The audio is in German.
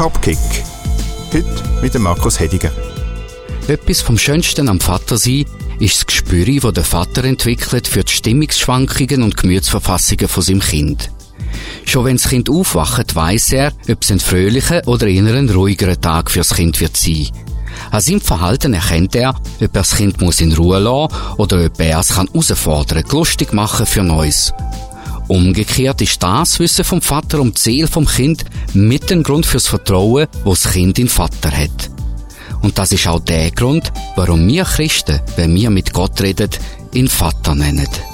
Topkick. Heute mit dem Markus Hediger. Etwas vom Schönsten am Vatersein ist das Gespür, das der Vater entwickelt für die Stimmungsschwankungen und Gemütsverfassungen von seinem Kind. Schon wenn das Kind aufwacht, weiss er, ob es ein fröhlicher oder eher ein ruhigerer Tag fürs Kind wird sein. An seinem Verhalten erkennt er, ob er das Kind muss in Ruhe lassen oder ob er es herausfordern, lustig machen für Neues. Umgekehrt ist das Wissen vom Vater um die Seele vom Kind mit dem Grund fürs Vertrauen, das das Kind in den Vater hat. Und das ist auch der Grund, warum wir Christen, wenn wir mit Gott reden, ihn Vater nennen.